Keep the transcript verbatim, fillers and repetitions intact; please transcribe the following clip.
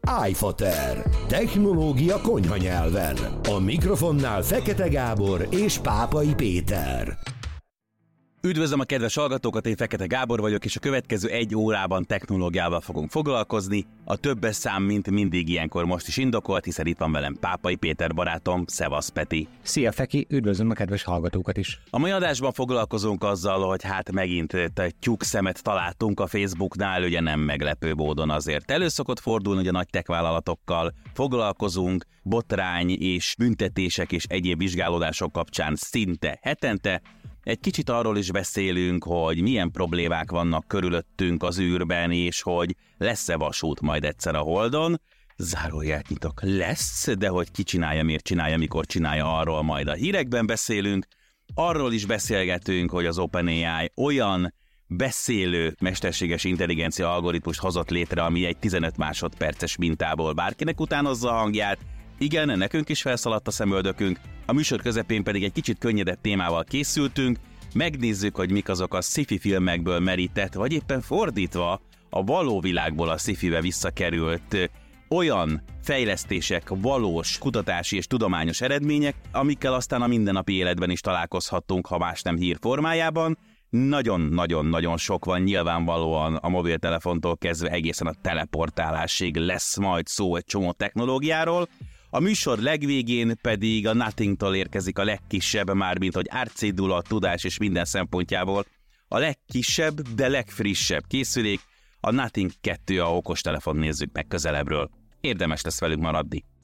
iFater. Technológia konyha nyelven. A mikrofonnál Fekete Gábor és Pápai Péter. Üdvözlöm a kedves hallgatókat, én Fekete Gábor vagyok, és a következő egy órában technológiával fogunk foglalkozni. A többes szám, mint mindig ilyenkor most is indokolt, hiszen itt van velem Pápai Péter barátom. Szevasz, Peti! Szia, Feki! Üdvözlöm a kedves hallgatókat is! A mai adásban foglalkozunk azzal, hogy hát megint egy tyúk szemet találtunk a Facebooknál, ugye nem meglepő módon azért. Elő szokott fordulni, hogy a nagy tech vállalatokkal foglalkozunk, botrány és büntetések és egyéb vizsgálódások kapcsán szinte hetente. Egy kicsit arról is beszélünk, hogy milyen problémák vannak körülöttünk az űrben, és hogy lesz-e vasút majd egyszer a Holdon. Zárójelt nyitok, lesz, de hogy ki csinálja, miért csinálja, mikor csinálja, arról majd a hírekben beszélünk. Arról is beszélgetünk, hogy az OpenAI olyan beszélő mesterséges intelligencia algoritmust hozott létre, ami egy tizenöt másodperces mintából bárkinek utánozza a hangját. Igen, nekünk is felszaladt a szemöldökünk, a műsor közepén pedig egy kicsit könnyedebb témával készültünk, megnézzük, hogy mik azok a sci-fi filmekből merített, vagy éppen fordítva a való világból a sci-fibe visszakerült olyan fejlesztések, valós kutatási és tudományos eredmények, amikkel aztán a mindennapi életben is találkozhattunk, ha más nem hír formájában. Nagyon-nagyon-nagyon sok van, nyilvánvalóan a mobiltelefontól kezdve egészen a teleportálásig lesz majd szó egy csomó technológiáról. A műsor legvégén pedig a Nothingtól érkezik a legkisebb, mármint hogy árcédula, tudás és minden szempontjából a legkisebb, de legfrissebb készülék, a Nothing kettő, a okostelefon, nézzük meg közelebbről. Érdemes lesz velünk maradni.